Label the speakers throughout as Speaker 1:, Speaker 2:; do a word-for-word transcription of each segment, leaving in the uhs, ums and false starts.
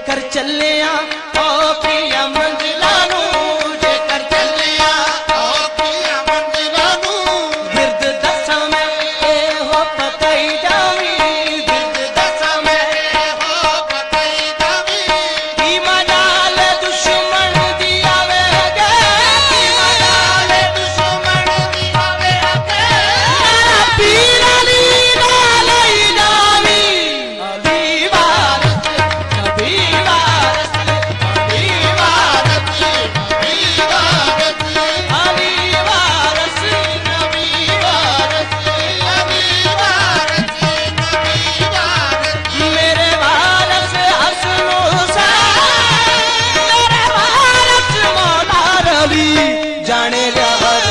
Speaker 1: जेकर चले ओ पिया मंजिला नू जेकर चले ओ पिया मंजिला नू गिरद दसा मैं ए हो पताई जावी गिरद दसा मैं ए हो पताई जावी की मनाल दुश्मन दी आवे गे की मनाल दुश्मन दी आवे गे पीर अली नाल इनामी अली वारस कभी वारस कभी वारस कभी वारस अली वारस कभी वारस अली वारस कभी वारस मेरे वारस हसन हुसैन मेरे वारस मौला अली जाने रहर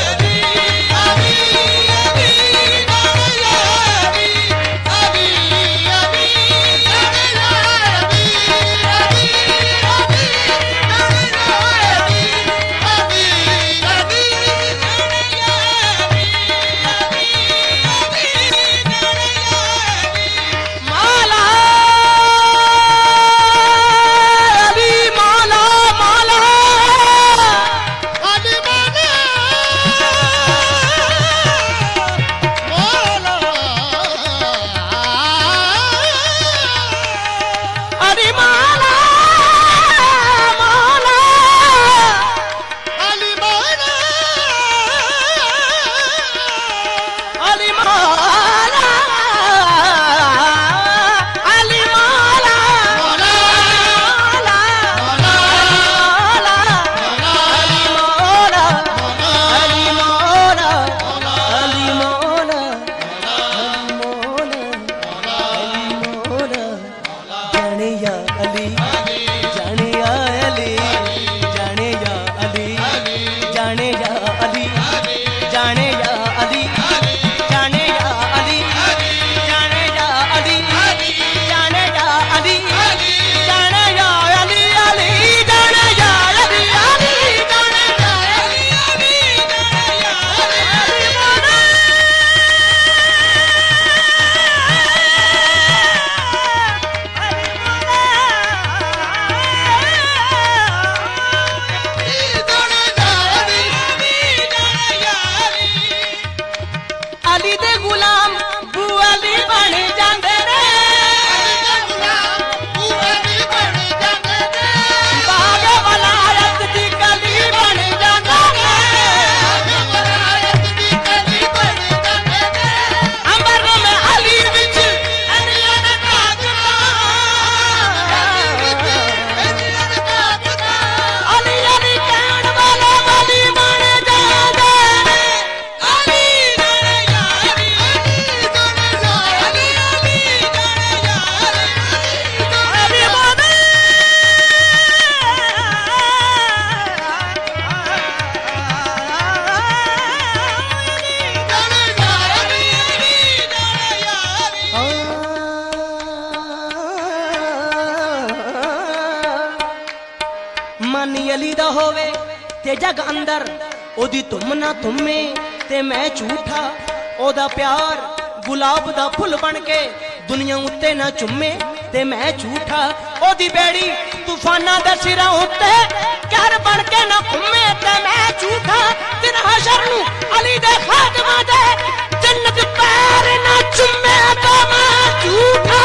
Speaker 1: अली दा होवे ते जग अंदर ओदी तुम ना तुमे ते मैं झूठा ओदा प्यार गुलाब दा फुल बन के दुनिया उत्ते ना चुमे ते मैं झूठा ओदी बेड़ी तूफाना दे सिरा उत्ते घर बन के ना घुमे ते मैं झूठा दिन हशर नू अली दे खातमा दे जन्नत पैर ना चुमे तो मैं झूठा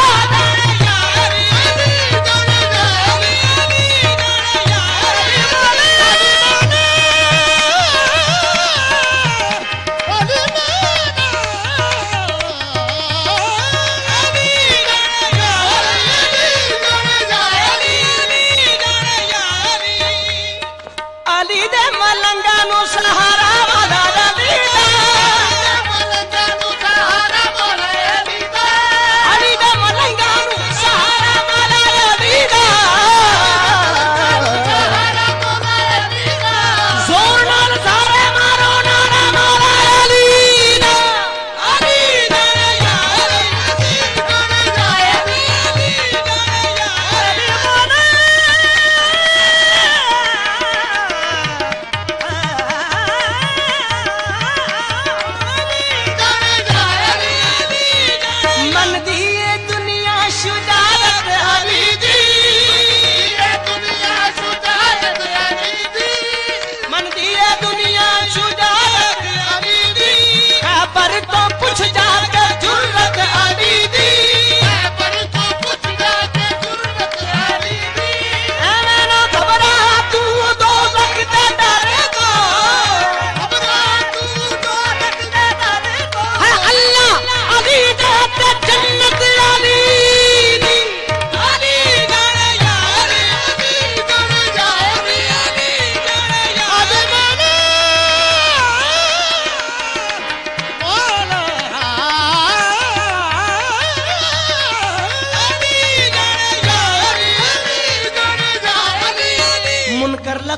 Speaker 1: सहारा वाला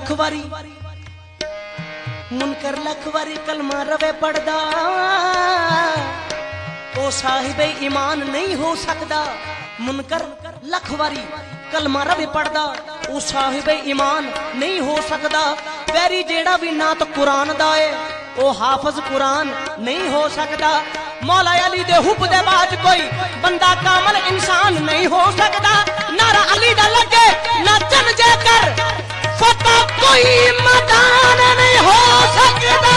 Speaker 1: लख वारी मुनकर लख वारी कलमा रवे पढ़दा ओ साहिब ईमान नहीं हो सकदा। मुनकर लख वारी कलमा रवे पढ़दा ओ साहिब ईमान नहीं हो सकदा। वैरी जेड़ा भी ना तो कुरान दा है ओ हाफिज कुरान नहीं हो सकदा। मौला अली दे हुब दे बाद कोई बंदा कामल इंसान नहीं हो सकदा। नारा अली दा लगे नाचन जे कर फता कोई मैदान नहीं हो सकदा।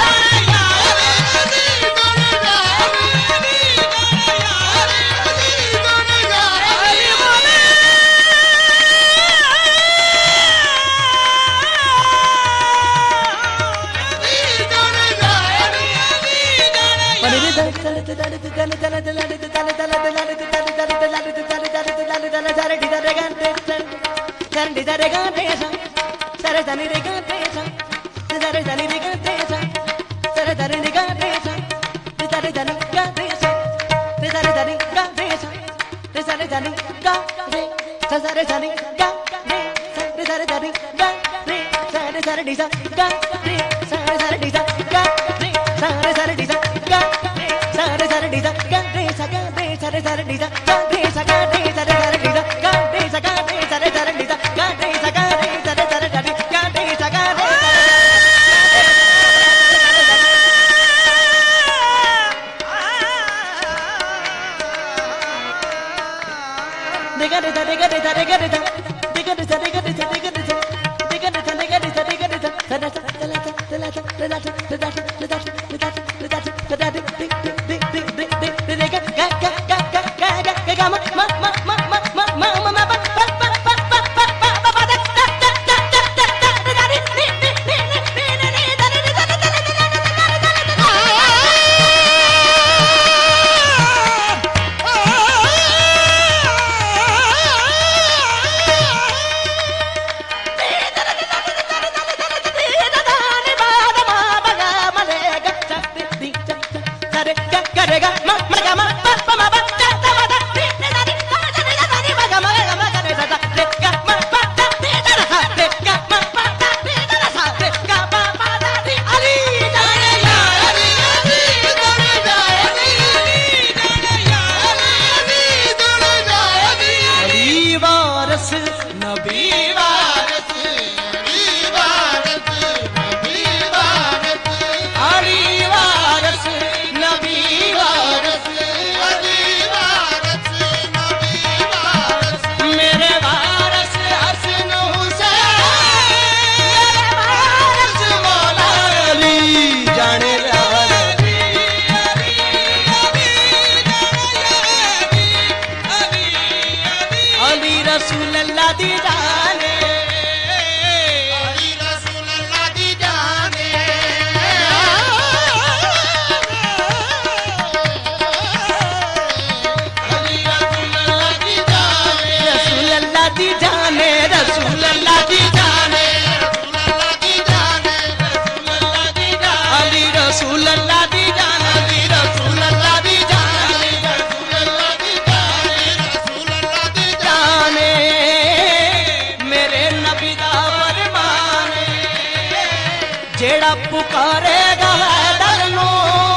Speaker 1: जेड़ा पुकारेगा हैदर नो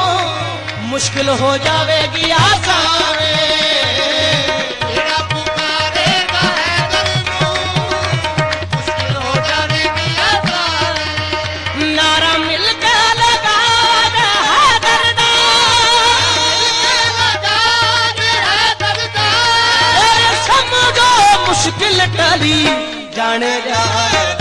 Speaker 1: मुश्किल हो जावेगी आसान। जेड़ा पुकारेगा हैदर नो मुश्किल हो जावेगी आसान। नारा मिलके लगा दे हैदर दा, लगा दे हैदर दा, समझो मुश्किल टली जाने जा।